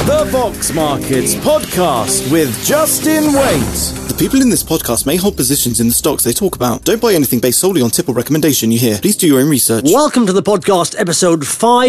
The Vox Markets Podcast with Justin Waite. The people in this podcast may hold positions in the stocks they talk about. Don't buy anything based solely on tip or recommendation you hear. Please do your own research. Welcome to the podcast, episode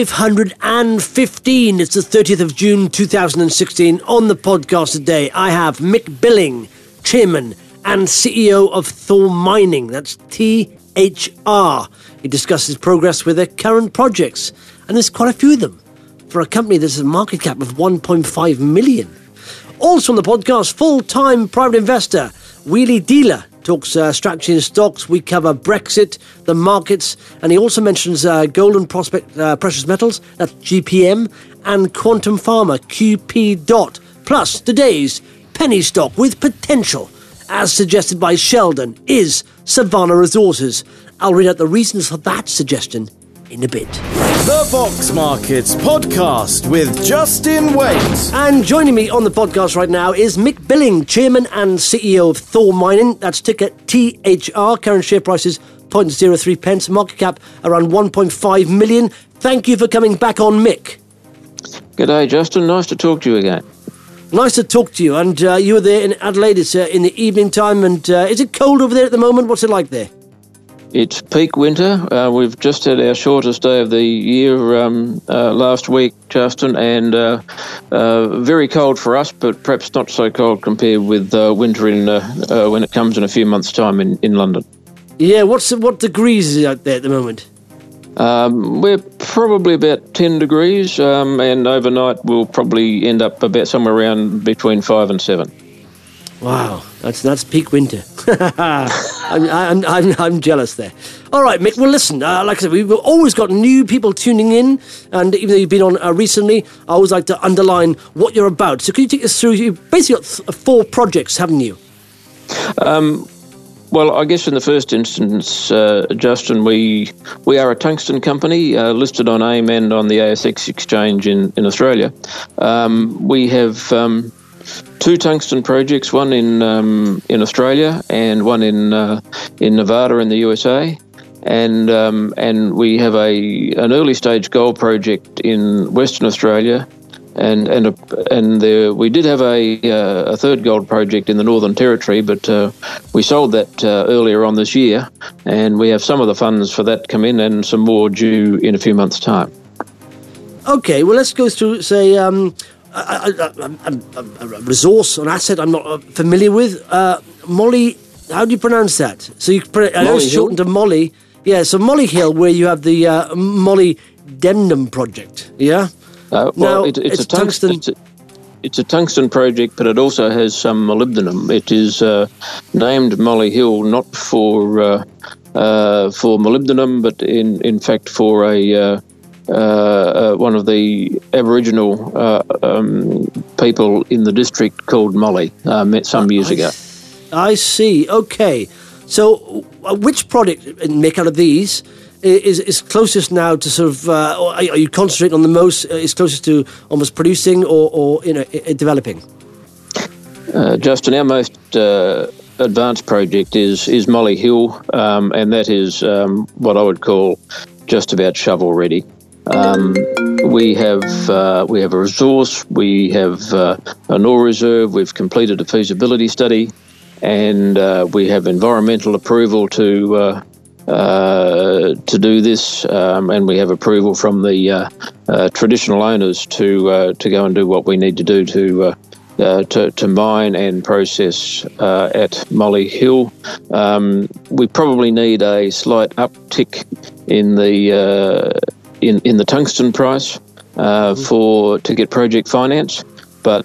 515. It's the 30th of June 2016. On the podcast today, I have Mick Billing, Chairman and CEO of Thor Mining. That's THR. He discusses progress with their current projects, and there's quite a few of them for a company that's a market cap of 1.5 million. Also on the podcast, full-time private investor, Wheelie Dealer, talks strategy in stocks. We cover Brexit, the markets, and he also mentions gold and prospect precious metals, that's GPM, and Quantum Pharma, QP Dot. Plus, today's penny stock with potential, as suggested by Sheldon, is Savannah Resources. I'll read out the reasons for that suggestion in a bit. The Vox Markets Podcast with Justin Waite. And joining me on the podcast right now is Mick Billing, Chairman and CEO of Thor Mining. That's ticker THR. Current share price is 0.03 pence. Market cap around 1.5 million. Thank you for coming back on, Mick. G'day, Justin. Nice to talk to you again. Nice to talk to you. And you were there in Adelaide. It's in the evening time. And is it cold over there at the moment? What's it like there? It's peak winter. We've just had our shortest day of the year last week, Justin, and very cold for us, but perhaps not so cold compared with winter when it comes in a few months' time in London. Yeah, what degrees is it out there at the moment? We're probably about 10 degrees, and overnight we'll probably end up about somewhere around between 5 and 7. Wow, that's peak winter. I'm jealous there. All right, Mick. Well, listen. Like I said, we've always got new people tuning in, and even though you've been on recently, I always like to underline what you're about. So, can you take us through? You've basically got 4 projects, haven't you? Well, I guess in the first instance, Justin, we are a tungsten company listed on AIM and on the ASX exchange in Australia. We have 2 tungsten projects, one in Australia and one in Nevada in the USA, and we have an early stage gold project in Western Australia, and we did have a third gold project in the Northern Territory, but we sold that earlier on this year, and we have some of the funds for that come in and some more due in a few months' time. Okay, well, let's go through, say, a resource, an asset I'm not familiar with. Molly, how do you pronounce that? So I know it's shortened to Molly. Yeah, so Molly Hill, where you have the molybdenum project. Yeah. Well, it's a tungsten. It's a tungsten project, but it also has some molybdenum. It is named Molly Hill not for molybdenum, but in fact for one of the Aboriginal people in the district called Molly, met some years ago. I see. Okay. So which product, Mick, out of these is closest now to sort of, are you concentrating on the most, is closest to almost producing or developing? Justin, our most advanced project is Molly Hill, and that is what I would call just about shovel ready. We have a resource, we have an ore reserve, we've completed a feasibility study, and we have environmental approval to do this, and we have approval from the traditional owners to go and do what we need to do to mine and process at Molly Hill. We probably need a slight uptick in the tungsten price to get project finance, but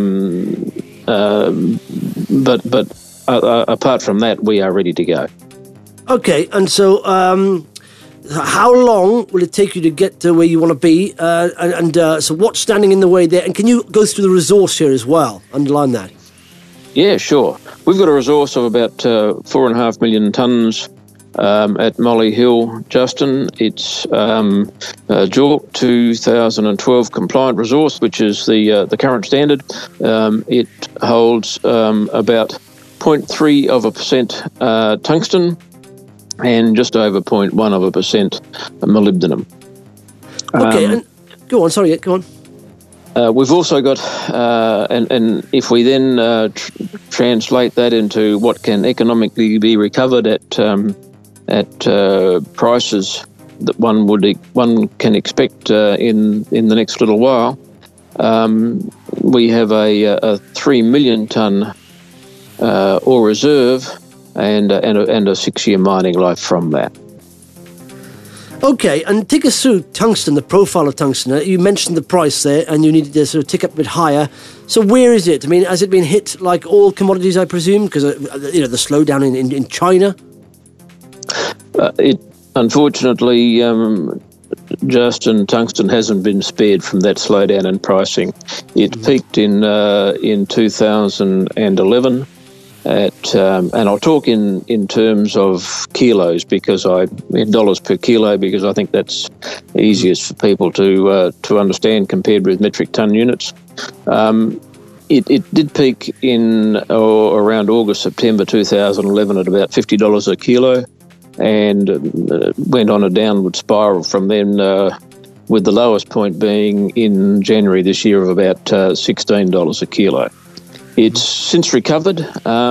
apart from that, we are ready to go. Okay, and so how long will it take you to get to where you want to be? So what's standing in the way there? And can you go through the resource here as well? Underline that. Yeah, sure. We've got a resource of about 4.5 million tonnes at Molly Hill, Justin. It's JORC 2012 compliant resource, which is the current standard. It holds about 0.3% tungsten and just over 0.1% molybdenum. Okay, and go on. Sorry, go on. We've also got, and if we then translate that into what can economically be recovered at prices that one can expect in the next little while, we have a 3 million tonne ore reserve and a 6-year mining life from that. Okay, and take us through tungsten, the profile of tungsten. You mentioned the price there, and you needed to sort of tick up a bit higher. So where is it? I mean, has it been hit like all commodities, I presume, because the slowdown in China? It unfortunately, Justin, tungsten hasn't been spared from that slowdown in pricing. It peaked in 2011. And I'll talk in terms of kilos in dollars per kilo, because I think that's easiest for people to understand compared with metric ton units. It did peak in around August, September 2011 at about $50 a kilo, and went on a downward spiral from then, with the lowest point being in January this year of about $16 a kilo. It's since recovered a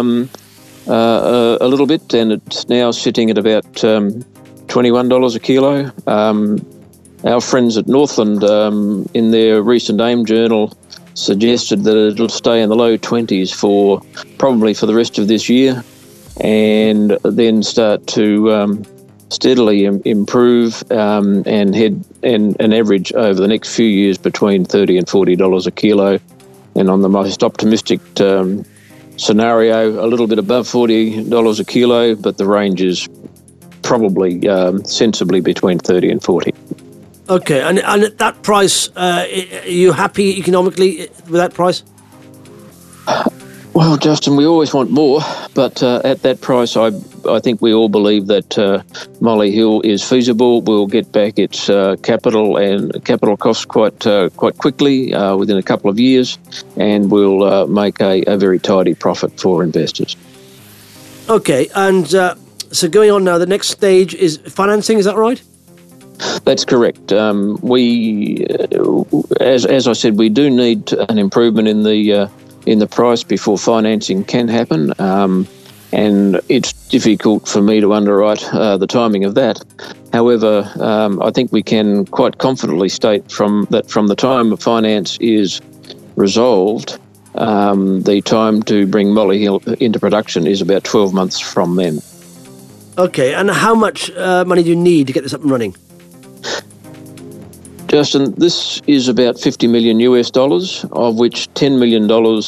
little bit, and it's now sitting at about $21 a kilo. Our friends at Northland, in their recent AIM journal, suggested that it'll stay in the low 20s probably for the rest of this year, and then start to steadily improve and head and average over the next few years between $30 and $40 a kilo. And on the most optimistic scenario, a little bit above $40 a kilo, but the range is probably sensibly between 30 and 40. Okay, and at that price, are you happy economically with that price? Well, Justin, we always want more, but at that price, I think we all believe that Molly Hill is feasible. We'll get back its capital costs quite quickly within a couple of years, and we'll make a very tidy profit for investors. Okay, and so going on now, the next stage is financing. Is that right? That's correct. We, as I said, we do need an improvement in the price before financing can happen, and it's difficult for me to underwrite the timing of that. However, I think we can quite confidently state from the time finance is resolved, the time to bring Molly Hill into production is about 12 months from then. Okay, and how much money do you need to get this up and running? Justin, this is about $50 million US, of which $10 million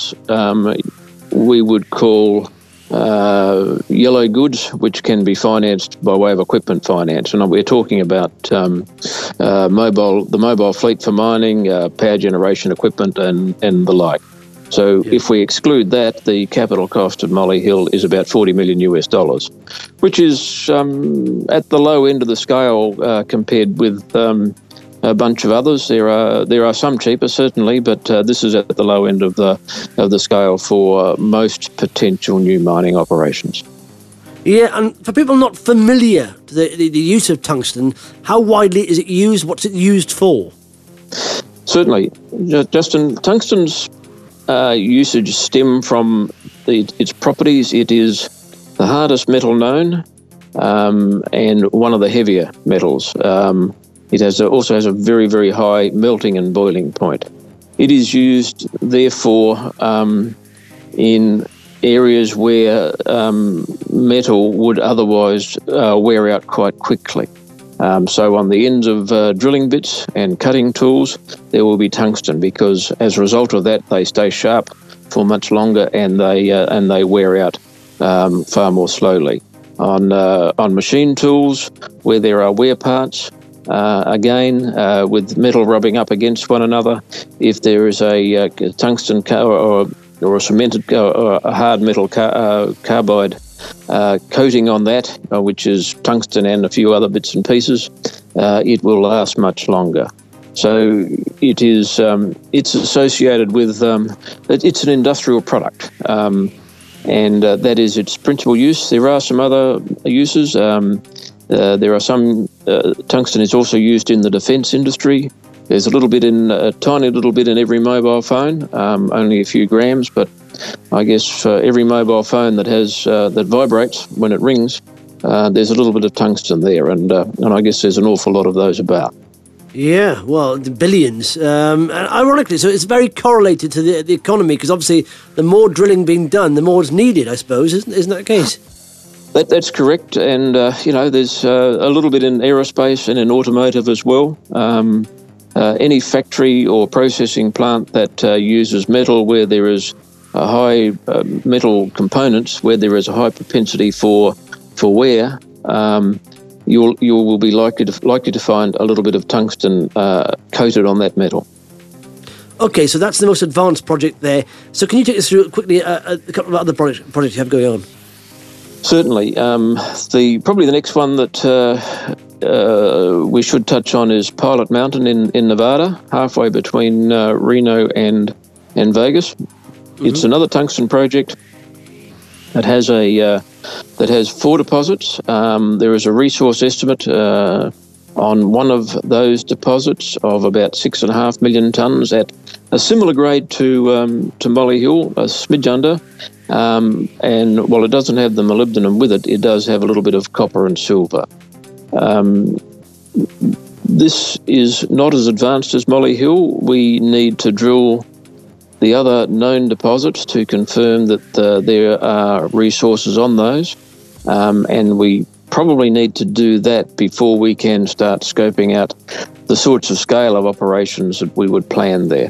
we would call yellow goods, which can be financed by way of equipment finance. And we're talking about the mobile fleet for mining, power generation equipment, and the like. So if we exclude that, the capital cost of Molly Hill is about $40 million US, which is at the low end of the scale compared with a bunch of others. There are some cheaper, certainly, but this is at the low end of the scale for most potential new mining operations. Yeah, and for people not familiar to the use of tungsten, how widely is it used? What's it used for? Certainly, Justin, tungsten's usage stem from its properties. It is the hardest metal known, and one of the heavier metals. It also has a very, very high melting and boiling point. It is used, therefore, in areas where metal would otherwise wear out quite quickly. So on the ends of drilling bits and cutting tools, there will be tungsten, because as a result of that, they stay sharp for much longer, and they wear out far more slowly. On machine tools, where there are wear parts, again, with metal rubbing up against one another, if there is a tungsten or a cemented or a hard metal carbide coating on that, which is tungsten and a few other bits and pieces, it will last much longer. So it is. It's associated with. It's an industrial product, and that is its principal use. There are some other uses. There are some tungsten is also used in the defence industry, There's a tiny little bit in every mobile phone, only a few grams, but I guess for every mobile phone that has that vibrates when it rings, there's a little bit of tungsten there, and I guess there's an awful lot of those about. Yeah, well, the billions. And ironically, so it's very correlated to the economy, because obviously the more drilling being done, the more is needed, I suppose. Isn't that the case? That's correct. And, there's a little bit in aerospace and in automotive as well. Any factory or processing plant that uses metal where there is a high metal components, where there is a high propensity for wear, you will be likely to find a little bit of tungsten coated on that metal. Okay, so that's the most advanced project there. So can you take us through quickly a couple of other projects you have going on? Certainly. Probably the next one that we should touch on is Pilot Mountain in Nevada, halfway between Reno and Vegas. Mm-hmm. It's another tungsten project that has that has 4 deposits. There is a resource estimate on one of those deposits of about 6.5 million tonnes at a similar grade to Molly Hill, a smidge under. And while it doesn't have the molybdenum with it, it does have a little bit of copper and silver. This is not as advanced as Molly Hill. We need to drill the other known deposits to confirm that there are resources on those, and we probably need to do that before we can start scoping out the sorts of scale of operations that we would plan there.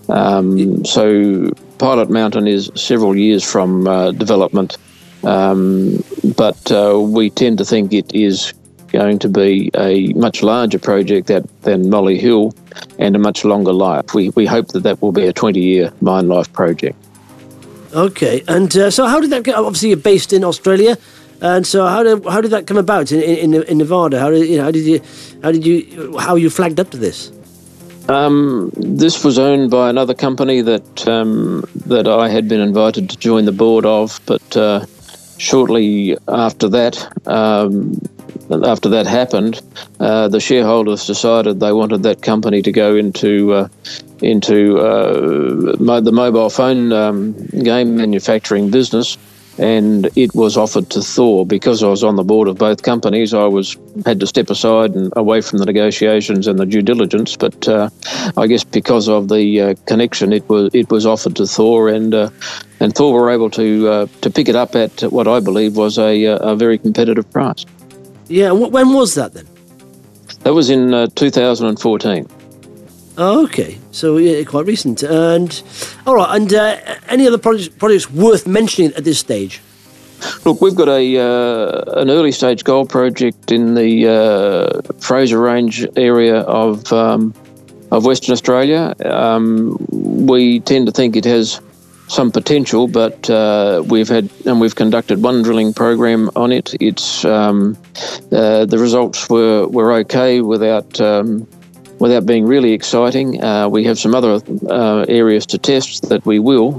So Pilot Mountain is several years from development, but we tend to think it is going to be a much larger project than Molly Hill and a much longer life. We hope that will be a 20-year mine life project. Okay, and so how did that get? Obviously, you're based in Australia, and so how did that come about in Nevada? How you flagged up to this? This was owned by another company that I had been invited to join the board of, but shortly after that happened, the shareholders decided they wanted that company to go into the mobile phone game manufacturing business, and it was offered to Thor. Because I was on the board of both companies, I had to step aside and away from the negotiations and the due diligence. But I guess because of the connection, it was offered to Thor, and Thor were able to pick it up at what I believe was a very competitive price. Yeah, when was that then? That was in 2014. Oh, okay, so yeah, quite recent. And all right, and any other projects worth mentioning at this stage? Look, we've got an early stage gold project in the Fraser Range area of Western Australia. We tend to think it has some potential, but we've conducted one drilling program on it. It's the results were okay without being really exciting. We have some other areas to test that we will,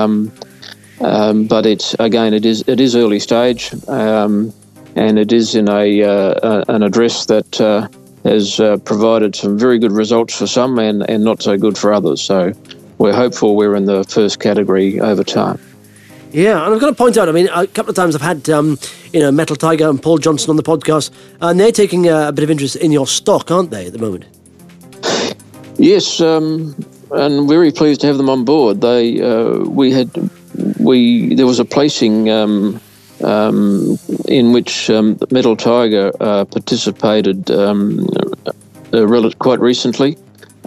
but it is early stage, and it is in an address that has provided some very good results for some and not so good for others. So we're hopeful we're in the first category over time. Yeah, and I've got to point out, I mean, a couple of times I've had, Metal Tiger and Paul Johnson on the podcast, and they're taking a bit of interest in your stock, aren't they, at the moment? Yes, and very pleased to have them on board. There was a placing in which Metal Tiger participated quite recently,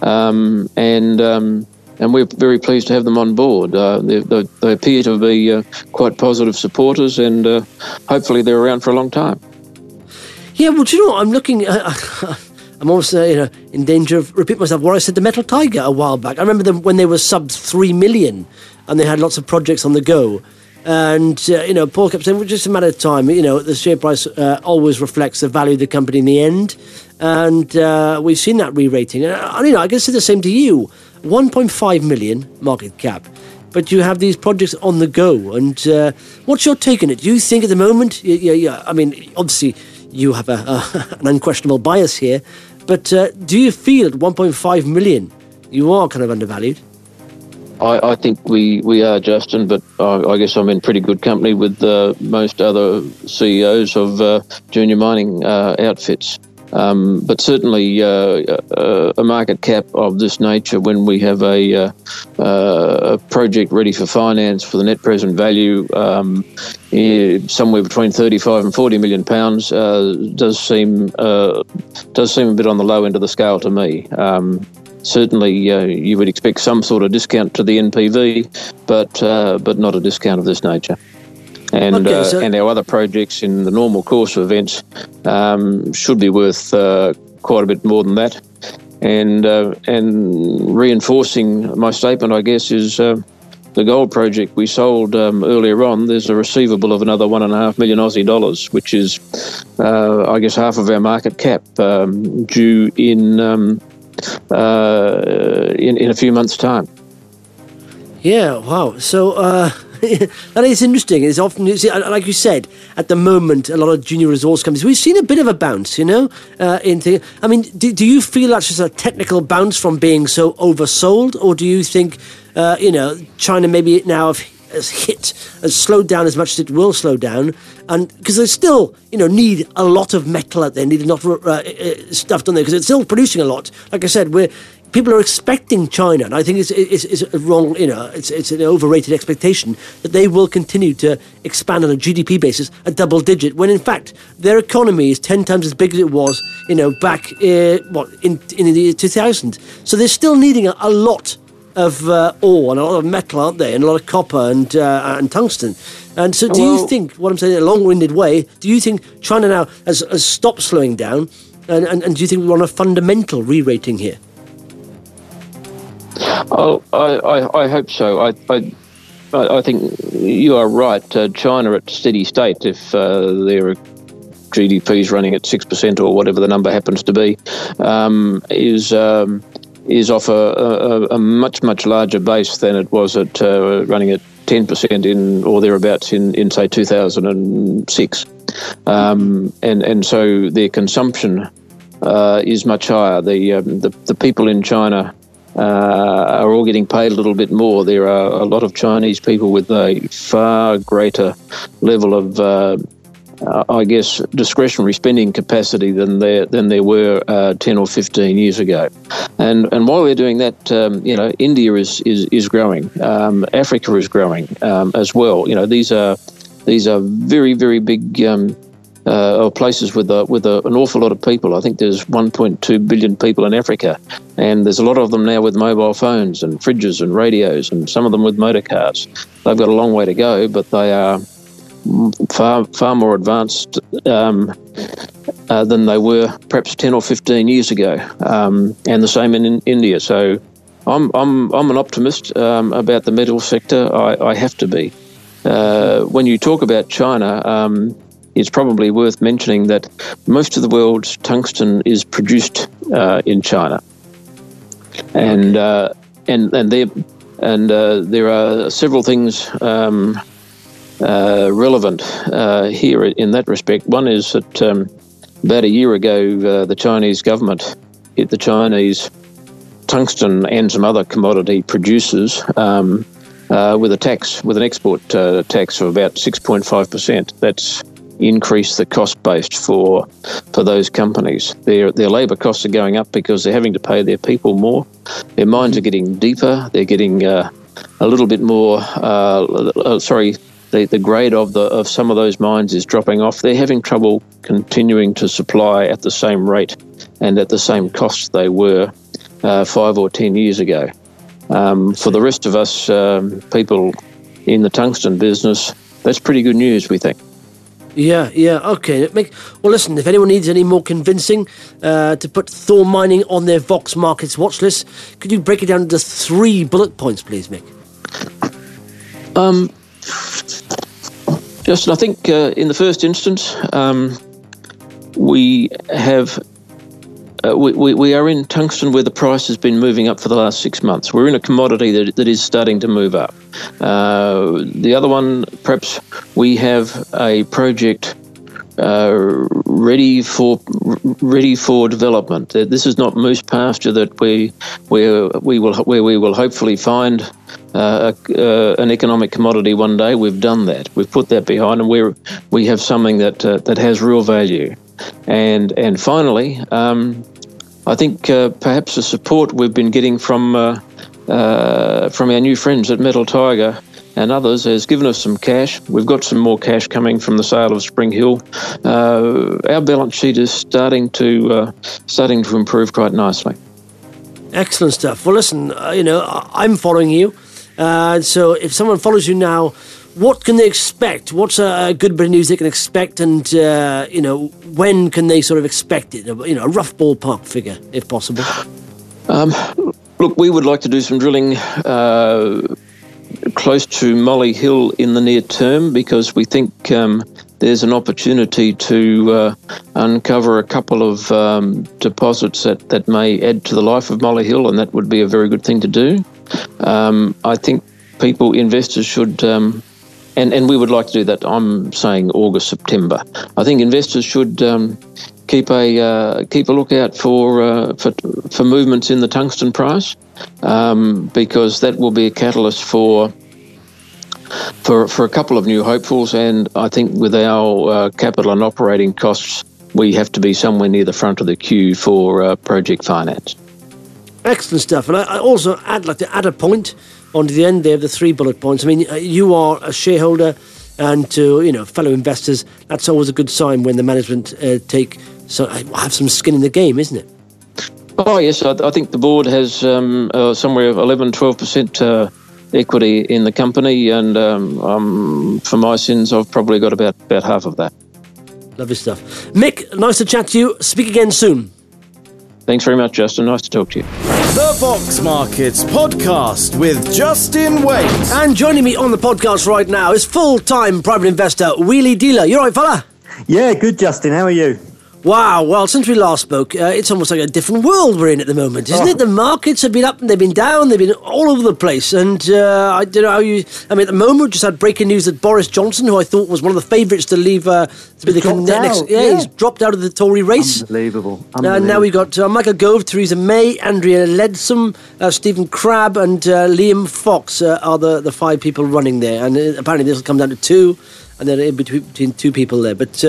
and we're very pleased to have them on board. They appear to be quite positive supporters, and hopefully they're around for a long time. Yeah, well, do you know what? I'm looking I'm almost in danger of repeating myself what I said to Metal Tiger a while back. I remember them when they were sub 3 million and they had lots of projects on the go. And, Paul kept saying, well, just a matter of time. The share price always reflects the value of the company in the end. And we've seen that re-rating. And, I can say the same to you. 1.5 million market cap. But you have these projects on the go. And what's your take on it? Do you think at the moment, I mean, obviously you have an unquestionable bias here, But do you feel at 1.5 million you are kind of undervalued? I think we are, Justin, but I guess I'm in pretty good company with most other CEOs of junior mining outfits. But certainly a market cap of this nature, when we have a project ready for finance for the net present value somewhere between 35 and 40 million pounds, does seem a bit on the low end of the scale to me. Certainly, you would expect some sort of discount to the NPV, but not a discount of this nature. And and our other projects in the normal course of events should be worth quite a bit more than that. And reinforcing my statement, I guess, is the gold project we sold earlier on. There's a receivable of another 1.5 million Aussie dollars, which is, I guess, half of our market cap, due in a few months' time. Yeah, wow. So that is interesting. It's often, like you said, at the moment, a lot of junior resource companies, we've seen a bit of a bounce, into. I mean, do you feel that's just a technical bounce from being so oversold, or do you think, China maybe now has slowed down as much as it will slow down, and because they still, need a lot of metal out there, need a lot of stuff done there, because it's still producing a lot. Like I said, people are expecting China, and I think it's a wrong, it's an overrated expectation that they will continue to expand on a GDP basis a double digit, when in fact their economy is 10 times as big as it was, back in the year 2000. So they're still needing a lot of ore and a lot of metal, aren't they, and a lot of copper and tungsten. And so do you think, what I'm saying in a long-winded way, do you think China now has stopped slowing down, and do you think we're on a fundamental re-rating here? Oh, I hope so. I think you are right. China at steady state, if their GDP is running at 6% or whatever the number happens to be, is off a much larger base than it was at running at 10% in or thereabouts in say 2006, and so their consumption is much higher. The people in China are all getting paid a little bit more. There are a lot of Chinese people with a far greater level of, I guess, discretionary spending capacity than there were 10 or 15 years ago. And while we're doing that, India is growing. Africa is growing as well. These are very, very big places with an awful lot of people. I think there's 1.2 billion people in Africa, and there's a lot of them now with mobile phones and fridges and radios, and some of them with motor cars. They've got a long way to go, but they are far more advanced than they were perhaps 10 or 15 years ago, and the same in India. So I'm an optimist about the metal sector. I have to be. When you talk about China, it's probably worth mentioning that most of the world's tungsten is produced in China, and there are several things relevant here in that respect. One is that about a year ago, the Chinese government hit the Chinese tungsten and some other commodity producers with an export tax of about 6.5%. That's increased the cost base for those companies. Their labour costs are going up because they're having to pay their people more. Their mines are getting deeper. They're getting a little bit more. The grade of some of those mines is dropping off. They're having trouble continuing to supply at the same rate and at the same cost they were 5 or 10 years ago. For the rest of us people in the tungsten business, that's pretty good news, we think. Yeah, okay. Well, listen, if anyone needs any more convincing to put Thor Mining on their Vox Markets watch list, could you break it down into 3 bullet points, please, Mick? Justin, I think in the first instance, we have we are in tungsten where the price has been moving up for the last 6 months. We're in a commodity that is starting to move up. The other one, perhaps we have a project ready for development. This is not moose pasture that we will hopefully find an economic commodity one day. We've done that. We've put that behind, and we have something that has real value. And finally, I think perhaps the support we've been getting from our new friends at Metal Tiger and others has given us some cash. We've got some more cash coming from the sale of Spring Hill. Our balance sheet is starting to improve quite nicely. Excellent stuff. Well, listen, I'm following you. So if someone follows you now, what can they expect? What's a good bit of news they can expect? And, when can they sort of expect it? A rough ballpark figure, if possible. Look, we would like to do some drilling close to Molly Hill in the near term, because we think there's an opportunity to uncover a couple of deposits that may add to the life of Molly Hill, and that would be a very good thing to do. I think investors should, and we would like to do that. I'm saying August, September. I think investors should keep a lookout for movements in the tungsten price, because that will be a catalyst for a couple of new hopefuls. And I think with our capital and operating costs, we have to be somewhere near the front of the queue for project finance. Excellent stuff. And I'd like to add a point onto the end there of the 3 bullet points. I mean, you are a shareholder, and to fellow investors, that's always a good sign when the management have some skin in the game, isn't it? Oh yes, I think the board has somewhere 11-12% equity in the company, and for my sins, I've probably got about half of that. Lovely stuff. Mick, nice to chat to you. Speak again soon. Thanks very much, Justin. Nice to talk to you. The Fox Markets Podcast with Justin Waite. And joining me on the podcast right now is full-time private investor Wheelie Dealer. You all right, fella? Yeah, good, Justin. How are you? Wow, well, since we last spoke, it's almost like a different world we're in at the moment, isn't it? The markets have been up and they've been down, they've been all over the place. And I don't know how at the moment, we just had breaking news that Boris Johnson, who I thought was one of the favourites to leave, he's dropped out of the Tory race. Unbelievable. Now we've got Michael Gove, Theresa May, Andrea Leadsom, Stephen Crabb, and Liam Fox are the 5 people running there. And apparently this will come down to 2, and then in between 2 people there. But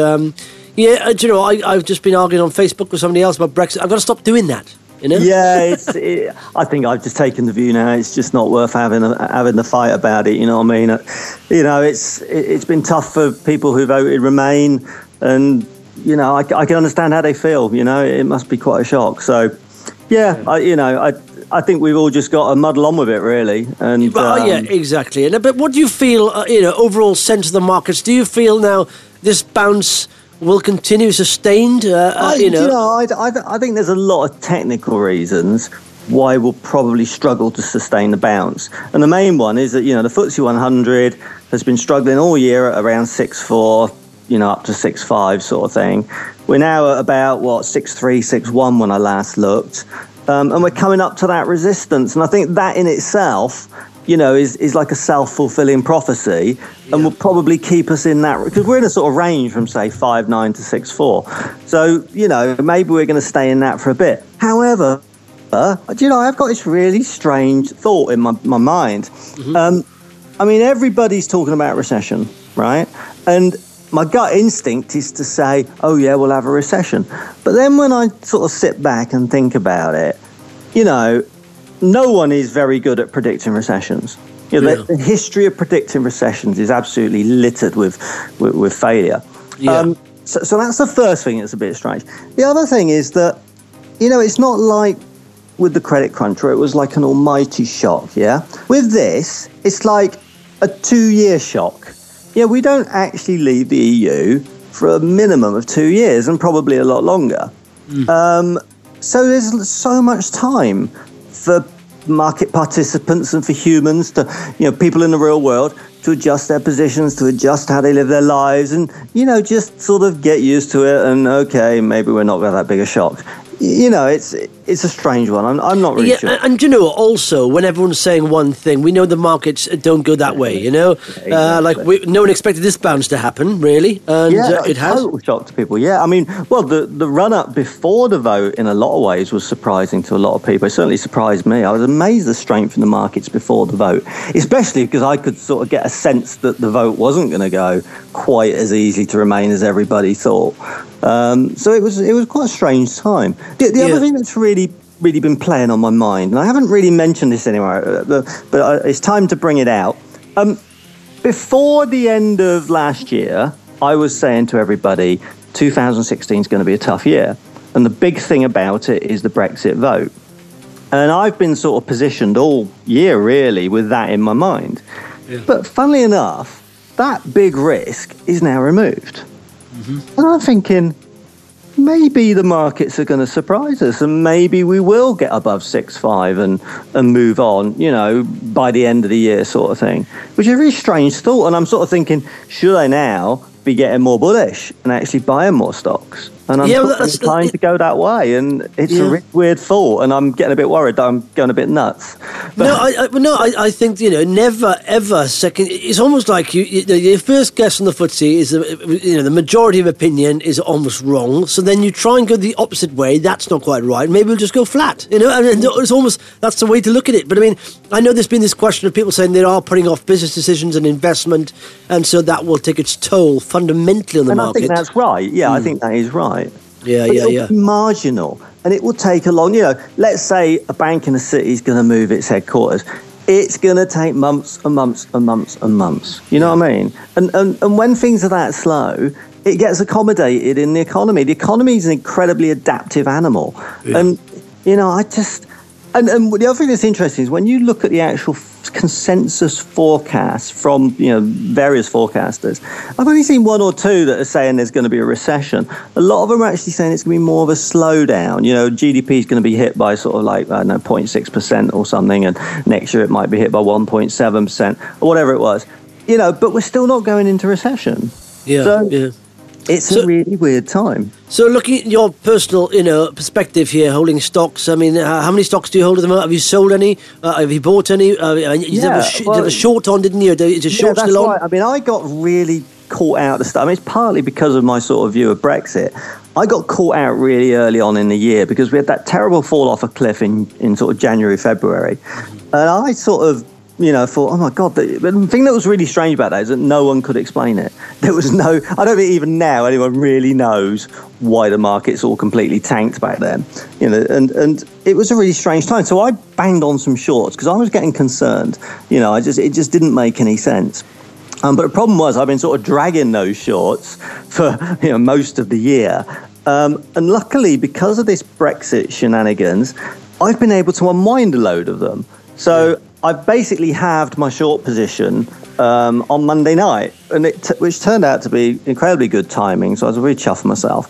I've just been arguing on Facebook with somebody else about Brexit. I've got to stop doing that, Yeah, I think I've just taken the view now. It's just not worth having the fight about it. You know what I mean? It's been tough for people who voted Remain, and I can understand how they feel. It must be quite a shock. So, yeah, I think we've all just got to muddle on with it, really. And yeah, exactly. But what do you feel? Overall sense of the markets. Do you feel now this bounce will continue sustained? I think there's a lot of technical reasons why we'll probably struggle to sustain the bounce. And the main one is that, the FTSE 100 has been struggling all year at around 6.4, up to 6.5 sort of thing. We're now at about, 6.3, 6.1 when I last looked. And we're coming up to that resistance. And I think that in itself, is like a self-fulfilling prophecy, and will probably keep us in that, because we're in a sort of range from, say, 5.9 to 6.4. So, maybe we're going to stay in that for a bit. However, I've got this really strange thought in my mind. Mm-hmm. Everybody's talking about recession, right? And my gut instinct is to say, oh, yeah, we'll have a recession. But then when I sort of sit back and think about it, no one is very good at predicting recessions. The history of predicting recessions is absolutely littered with failure. Yeah. So that's the first thing that's a bit strange. The other thing is that, it's not like with the credit crunch where it was like an almighty shock, yeah? With this, it's like a 2-year shock. Yeah, we don't actually leave the EU for a minimum of 2 years, and probably a lot longer. So there's so much time for market participants and for humans to, people in the real world, to adjust their positions, to adjust how they live their lives, and, just sort of get used to it. And okay, maybe we're not got that big a shock. It's it's a strange one. I'm not really sure. And also, when everyone's saying one thing, we know the markets don't go that way, Exactly. No one expected this bounce to happen, really, and it has. Total shock to people. Yeah, I mean, well, the run-up before the vote, in a lot of ways, was surprising to a lot of people. It certainly surprised me. I was amazed at the strength in the markets before the vote, especially because I could sort of get a sense that the vote wasn't going to go quite as easy to Remain as everybody thought. So it was quite a strange time. The other thing that's really been playing on my mind, and I haven't really mentioned this anywhere, but it's time to bring it out. Before the end of last year, I was saying to everybody, 2016 is going to be a tough year. And the big thing about it is the Brexit vote. And I've been sort of positioned all year, really, with that in my mind. Yeah. But funnily enough, that big risk is now removed. And I'm thinking, maybe the markets are going to surprise us, and maybe we will get above 6.5 and move on, by the end of the year sort of thing, which is a really strange thought. And I'm sort of thinking, should I now be getting more bullish and actually buying more stocks? And I'm inclined to go that way, and it's a really weird thought, and I'm getting a bit worried that I'm going a bit nuts. But I think never ever second. It's almost like your first guess on the FTSE is the majority of opinion is almost wrong. So then you try and go the opposite way. That's not quite right. Maybe we'll just go flat. And it's almost that's the way to look at it. But I mean, I know there's been this question of people saying they are putting off business decisions and investment, and so that will take its toll fundamentally on the market. I think that's right. Yeah, I think that is right. Yeah. It'll be marginal, and it will take a long. Let's say a bank in a city is going to move its headquarters. It's going to take months and months and months and months. You know what I mean? And when things are that slow, it gets accommodated in the economy. The economy is an incredibly adaptive animal, and I just. And the other thing that's interesting is when you look at the actual consensus forecasts from various forecasters, I've only seen one or two that are saying there's going to be a recession. A lot of them are actually saying it's going to be more of a slowdown. GDP is going to be hit by sort of 0.6% or something, and next year it might be hit by 1.7% or whatever it was. But we're still not going into recession. It's a really weird time. So looking at your personal, perspective here, holding stocks, I mean, how many stocks do you hold at the moment? Have you sold any? Have you bought any? You did have a short on, didn't you? Is a short still on? Right. I mean, I got really caught out the stuff. I mean, it's partly because of my sort of view of Brexit. I got caught out really early on in the year because we had that terrible fall off a cliff in sort of January, February. And I sort of thought, oh my God, the thing that was really strange about that is that no one could explain it. There was I don't think even now anyone really knows why the markets all completely tanked back then. And it was a really strange time. So I banged on some shorts because I was getting concerned. It just didn't make any sense. But the problem was I've been sort of dragging those shorts for most of the year. And luckily, because of this Brexit shenanigans, I've been able to unwind a load of them. So I've basically halved my short position on Monday night, and which turned out to be incredibly good timing. So I was really chuffed myself.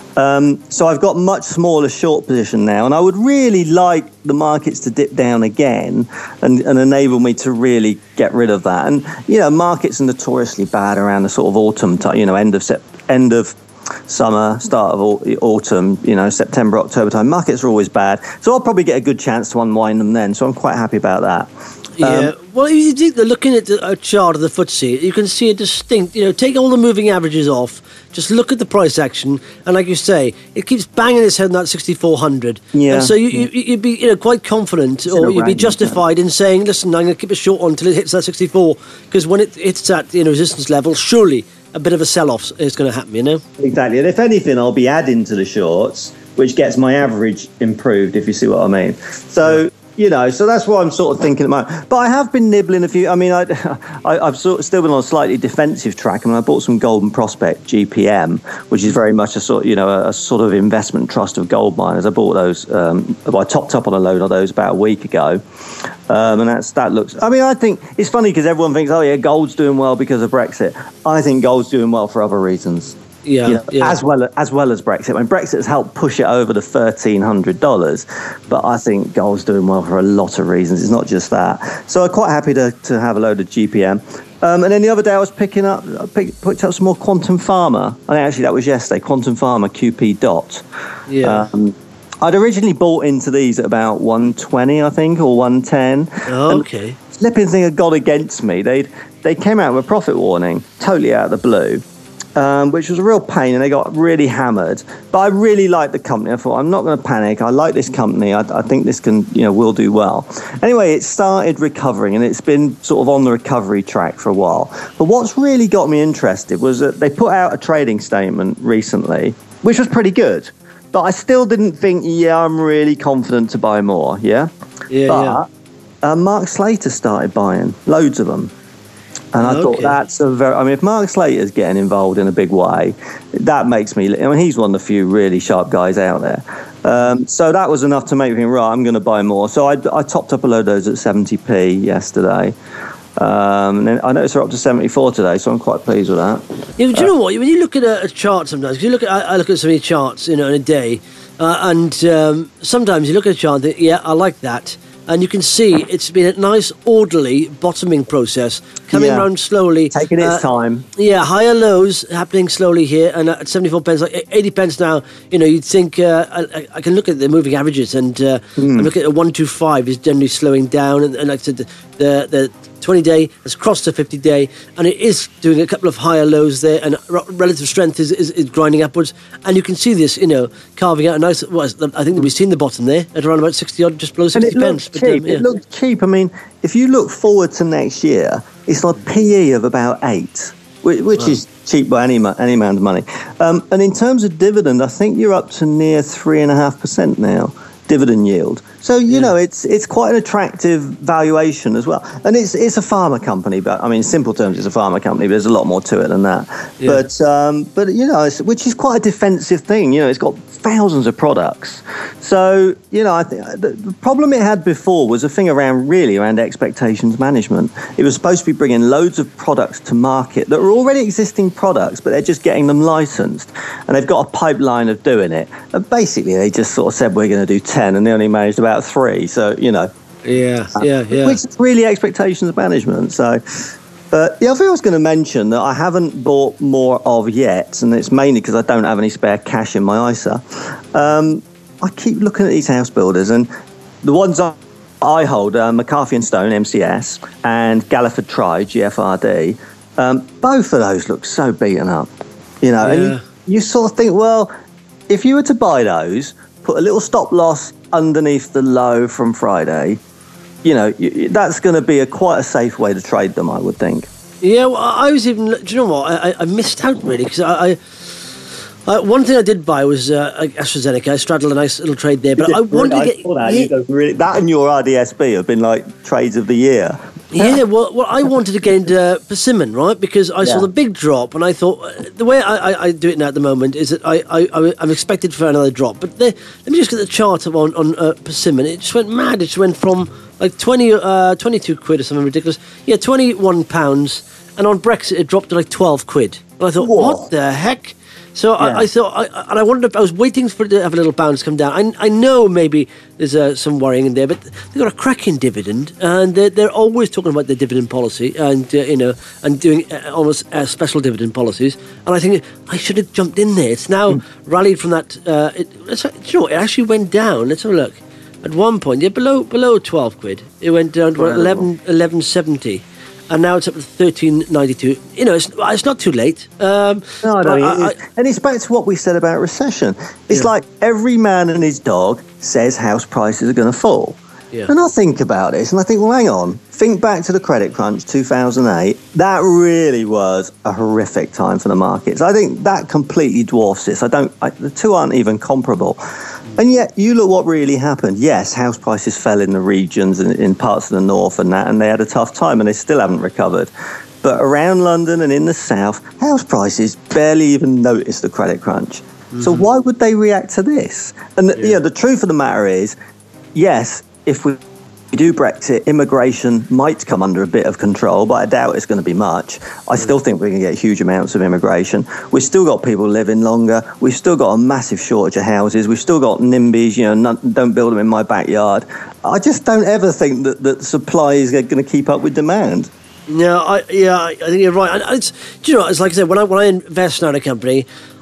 So I've got much smaller short position now, and I would really like the markets to dip down again and enable me to really get rid of that. And markets are notoriously bad around the sort of autumn time, end of summer, start of autumn, September, October time. Markets are always bad. So I'll probably get a good chance to unwind them then. So I'm quite happy about that. Well, if you looking at a chart of the FTSE, you can see a distinct, take all the moving averages off, just look at the price action, and like you say, it keeps banging its head on that 6,400. Yeah. And so you'd be quite confident, or you'd be justified in saying, listen, I'm going to keep it short on until it hits that 64, because when it hits that resistance level, surely a bit of a sell-off is going to happen, Exactly. And if anything, I'll be adding to the shorts, which gets my average improved, if you see what I mean. So, so that's what I'm sort of thinking at the moment. But I have been nibbling a few. I mean, I've still been on a slightly defensive track. I mean, I bought some Golden Prospect GPM, which is very much a sort of investment trust of gold miners. I bought those. I topped up on a load of those about a week ago. And that looks. I mean, I think it's funny because everyone thinks, oh yeah, gold's doing well because of Brexit. I think gold's doing well for other reasons. As well as Brexit. I mean, Brexit has helped push it over to $1,300, but I think gold's doing well for a lot of reasons. It's not just that. So I'm quite happy to have a load of GPM. And then the other day I was picked up some more Quantum Pharma. I think actually that was yesterday. Quantum Pharma QP dot. Yeah. I'd originally bought into these at about 120, I think, or 110. Oh, okay. And the flipping thing had gone against me. They came out with a profit warning, totally out of the blue, which was a real pain, and they got really hammered. But I really liked the company. I thought, I'm not going to panic. I like this company. I think this will do well. Anyway, it started recovering, and it's been sort of on the recovery track for a while. But what's really got me interested was that they put out a trading statement recently, which was pretty good. But I still didn't think, I'm really confident to buy more, yeah? Yeah, But Mark Slater started buying loads of them. And I thought that's if Mark Slater's getting involved in a big way, that makes me, he's one of the few really sharp guys out there. So that was enough to make me think, right, I'm going to buy more. So I topped up a load of those at 70p yesterday. And then I noticed they're up to 74 today, so I'm quite pleased with that. Yeah, do you know what? When you look at a chart sometimes, I look at so many charts, in a day, and sometimes you look at a chart and think, I like that. And you can see it's been a nice, orderly bottoming process, coming around slowly. Taking its time. Yeah, higher lows happening slowly here, and at 74 pence, like 80 pence now, you'd think, I can look at the moving averages, and I'm looking at a 125 is generally slowing down, and like I said, the 20-day has crossed the 50-day, and it is doing a couple of higher lows there, and relative strength is grinding upwards, and you can see this, carving out a nice. I think that we've seen the bottom there at around about 60 odd, just below 60 pence. It looks cheap. If you look forward to next year, it's like PE of about 8, which is cheap by any amount of money. And in terms of dividend, I think you're up to near 3.5% now. Dividend yield. So, it's quite an attractive valuation as well. And it's a pharma company, but in simple terms, it's a pharma company, but there's a lot more to it than that. Yeah. But which is quite a defensive thing. It's got thousands of products. So, I think the problem it had before was a thing around expectations management. It was supposed to be bringing loads of products to market that were already existing products, but they're just getting them licensed. And they've got a pipeline of doing it. And basically, they just sort of said, we're going to do 10, and they only managed about 3. So, Yeah. Which is really expectations management. So, but the other thing I was going to mention that I haven't bought more of yet, and it's mainly because I don't have any spare cash in my ISA. I keep looking at these house builders, and the ones I hold, McCarthy & Stone, MCS, and Galliford Try, GFRD, both of those look so beaten up. And you sort of think, well, if you were to buy those, put a little stop loss underneath the low from Friday, that's going to be quite a safe way to trade them, I would think. Yeah, well, I was even. Do you know what? I missed out really because I one thing I did buy was AstraZeneca. I straddled a nice little trade there, but I wanted to get that and your RDSB have been like trades of the year. Yeah, well, I wanted to get into Persimmon, right? Because I saw the big drop, and I thought the way I do it now at the moment is that I'm expected for another drop. But let me just get the chart on Persimmon. It just went mad. It just went from like 22 quid or something ridiculous. Yeah, £21, and on Brexit it dropped to like 12 quid. And I thought, what the heck? So I thought, I was waiting for it to have a little bounce come down. I know maybe there's some worrying in there, but they've got a cracking dividend, and they're always talking about their dividend policy, and and doing almost special dividend policies. And I think I should have jumped in there. It's now rallied from that. It actually went down. Let's have a look. At one point, below 12 quid, it went down to 11.70. And now it's up to 13.92. It's not too late. And it's back to what we said about recession. It's like every man and his dog says house prices are going to fall. Yeah. And I think about this, and I think, well, hang on. Think back to the credit crunch, 2008. That really was a horrific time for the markets. I think that completely dwarfs this. The two aren't even comparable. And yet, you look what really happened. Yes, house prices fell in the regions and in parts of the north and they had a tough time, and they still haven't recovered. But around London and in the south, house prices barely even noticed the credit crunch. Mm-hmm. So why would they react to this? And the truth of the matter is, yes, if we do Brexit, immigration might come under a bit of control, but I doubt it's going to be much. I still think we're going to get huge amounts of immigration. We've still got people living longer. We've still got a massive shortage of houses. We've still got NIMBYs, don't build them in my backyard. I just don't ever think that supply is going to keep up with demand. No, I think you're right. It's like I said, when I invest in a company,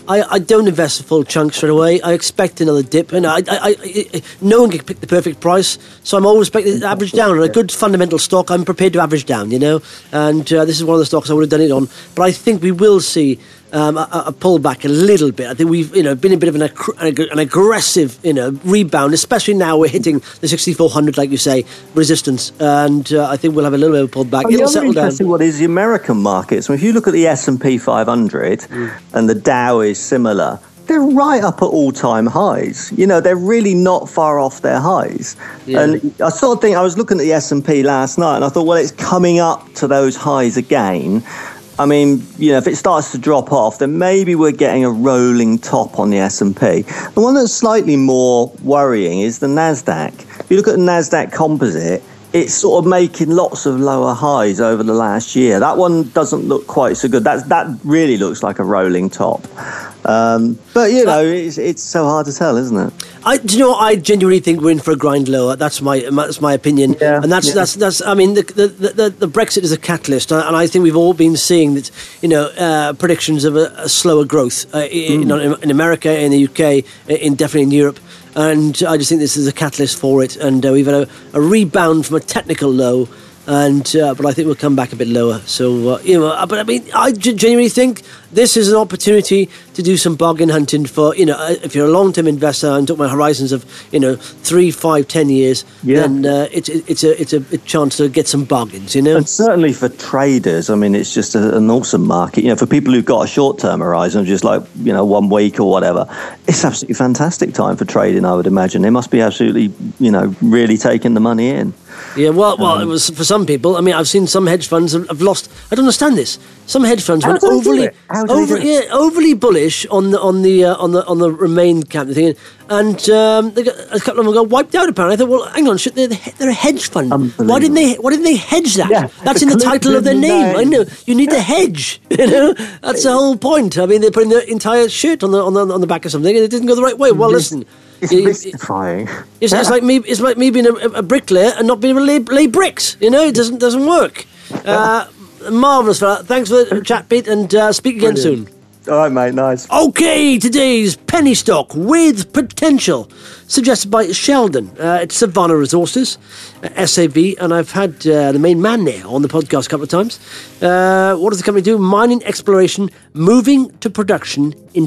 I don't invest a full chunk straight away. I expect another dip, and no one can pick the perfect price, so I'm always expecting to average down. On a good fundamental stock, I'm prepared to average down, and this is one of the stocks I would have done it on. But I think we will see a pullback a little bit. I think we've been a bit of an aggressive rebound, especially now we're hitting the 6,400, like you say, resistance, and I think we'll have a little bit of a pullback. It'll settle down. Interesting what is the American markets. If you look at the S&P 500 and the Dow is similar, they're right up at all-time highs. They're really not far off their highs. Yeah. And I sort of think, I was looking at the S&P last night and I thought, well, it's coming up to those highs again. I mean, if it starts to drop off, then maybe we're getting a rolling top on the S&P. The one that's slightly more worrying is the NASDAQ. If you look at the NASDAQ composite, it's sort of making lots of lower highs over the last year. That one doesn't look quite so good. That really looks like a rolling top. But it's so hard to tell, isn't it? I genuinely think we're in for a grind lower. That's my opinion, and that's. I mean, the Brexit is a catalyst, and I think we've all been seeing that. Predictions of a slower growth in America, in the UK, definitely in Europe. And I just think this is a catalyst for it. And we've had a rebound from a technical low, but I think we'll come back a bit lower. So, but I mean, I genuinely think this is an opportunity to do some bargain hunting for, if you're a long-term investor and talk about horizons of, 3, 5, 10 years, then it's a chance to get some bargains, And certainly for traders, I mean, it's just an awesome market. For people who've got a short-term horizon, just like, 1 week or whatever, it's absolutely fantastic time for trading, I would imagine. They must be absolutely, really taking the money in. Yeah, well, it was for some people. I mean, I've seen some hedge funds have lost. I don't understand this. Some hedge funds went overly bullish on the Remain camp thing, and they got, a couple of them got wiped out. Apparently, I thought, well, hang on, they're a hedge fund. Why didn't they hedge that? Yeah, that's in the title of their name. I know you need to hedge. That's the whole point. I mean, they're putting the entire shirt on the back of something, and it didn't go the right way. Well, listen. It's mystifying. It's like me being a bricklayer and not being able to lay bricks. It doesn't work. Marvellous fella. Thanks for the chat, Pete, and speak again soon. All right, mate. Nice. Okay, today's penny stock with potential, suggested by Sheldon. It's Savannah Resources, SAV, and I've had the main man there on the podcast a couple of times. What does the company do? Mining exploration, moving to production in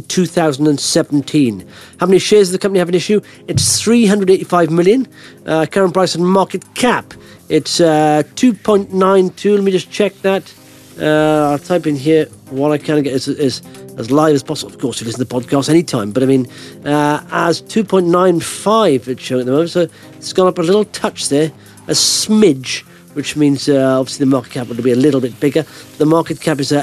2017. How many shares does the company have in issue? It's 385 million. Current price and market cap, it's 2.92. Let me just check that. I'll type in here what I can get as live as possible. Of course, you listen to the podcast anytime, but I mean, as 2.95 it's showing at the moment, so it's gone up a little touch there, a smidge, which means obviously the market cap will be a little bit bigger. The market cap is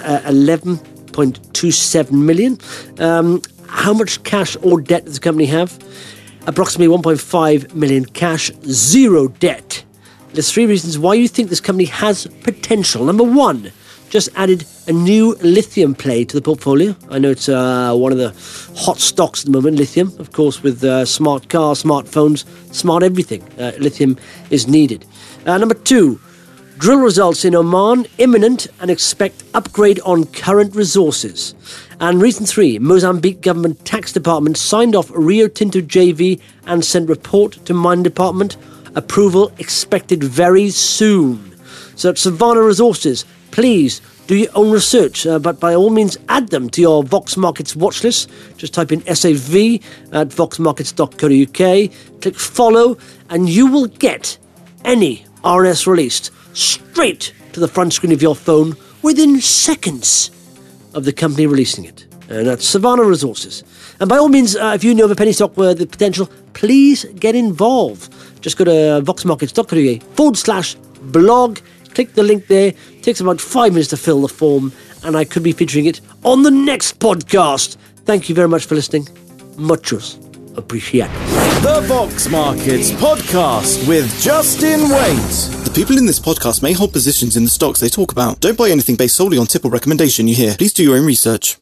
11.27 million. How much cash or debt does the company have? Approximately 1.5 million cash, 0 debt. There's 3 reasons why you think this company has potential. Number 1, just added a new lithium play to the portfolio. I know it's one of the hot stocks at the moment, lithium. Of course, with smart cars, smartphones, smart everything, lithium is needed. Number 2, drill results in Oman imminent and expect upgrade on current resources. And reason 3, Mozambique government tax department signed off Rio Tinto JV and sent report to mining department. Approval expected very soon. So at Savannah Resources, please do your own research, but by all means add them to your Vox Markets watch list. Just type in SAV at voxmarkets.co.uk, click follow, and you will get any RNS released straight to the front screen of your phone within seconds of the company releasing it. And that's Savannah Resources. And by all means, if you know of a penny stock with the potential, please get involved. Just go to voxmarkets.co.uk/blog. Click the link there. It takes about 5 minutes to fill the form, and I could be featuring it on the next podcast. Thank you very much for listening. Muchos appreciated. The Vox Markets Podcast with Justin Waite. The people in this podcast may hold positions in the stocks they talk about. Don't buy anything based solely on tip or recommendation you hear. Please do your own research.